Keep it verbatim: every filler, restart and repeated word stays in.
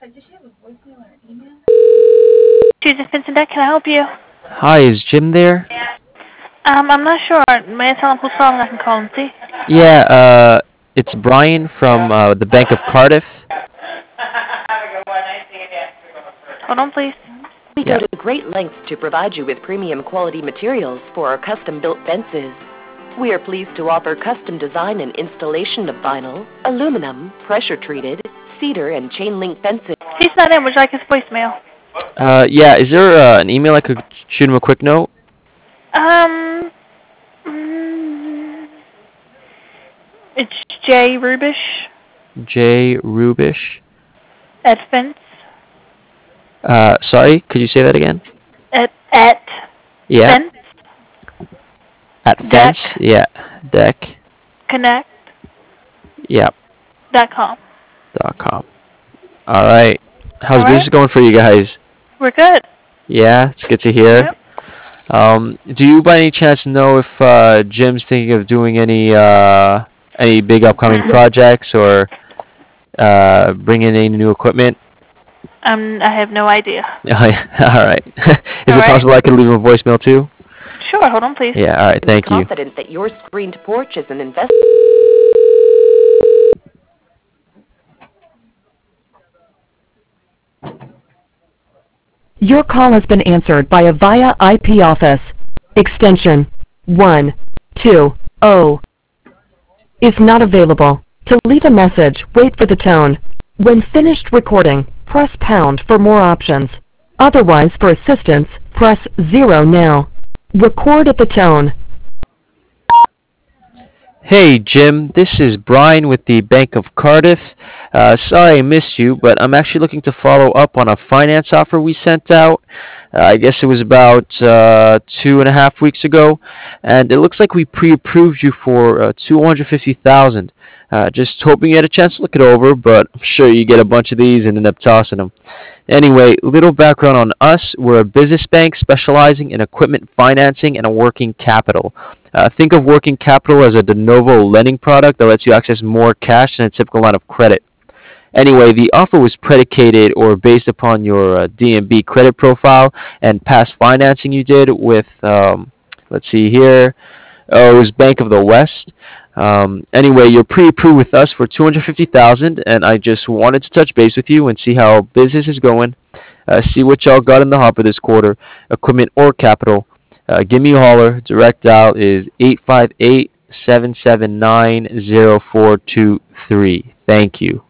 Jesus Vincent Deck, can I help you? Hi, is Jim there? Um, I'm not sure. May I tell him who's calling? I can call him, see? Yeah, uh, it's Brian from uh, the Bank of Cardiff. Hold on, please. We Yeah. go to great lengths to provide you with premium quality materials for our custom-built fences. We are pleased to offer custom design and installation of vinyl, aluminum, pressure-treated, cedar, and chain-link fences. He's not in. Would you like his voicemail? Uh, yeah, is there uh, an email I could shoot him a quick note? Um, mm, it's Jay Rubish J. Rubish. at Fence. Uh, sorry, could you say that again? At, at Yeah. Fence At Deck. Fence? Yeah. Deck. Connect Yeah. dot com. Dot com. All right. How's All business right. going for you guys? We're good. Yeah, it's good to hear. Yep. Um, do you by any chance know if uh, Jim's thinking of doing any uh, any big upcoming projects or uh, bringing any new equipment? Um, I have no idea. All right. Is All it right. possible I could leave him a voicemail too? Sure. Hold on, please. Yeah. All right. Thank you. Confident that your screened porch is an investment. Your call has been answered by a Via I P office. Extension one two zero is not available. To leave a message, wait for the tone. When finished recording, press pound for more options. Otherwise, for assistance, press zero now. Record at the tone. Hey Jim, this is Brian with the Bank of Cardiff. Uh, sorry I missed you, but I'm actually looking to follow up on a finance offer we sent out. Uh, I guess it was about uh, two and a half weeks ago, and it looks like we pre-approved you for uh, two hundred fifty thousand. Uh, just hoping you had a chance to look it over, but I'm sure you get a bunch of these and end up tossing them. Anyway, little background on us. We're a business bank specializing in equipment financing and a working capital. Uh, think of working capital as a de novo lending product that lets you access more cash than a typical line of credit. Anyway, the offer was predicated or based upon your uh, D N B credit profile and past financing you did with, um, let's see here, oh, it was Bank of the West. Um, anyway, you're pre-approved with us for two hundred fifty thousand, and I just wanted to touch base with you and see how business is going. Uh, see what y'all got in the hopper this quarter, equipment or capital. Uh, give me a holler. Direct dial is eight five eight, seven seven nine, zero four two three. Thank you.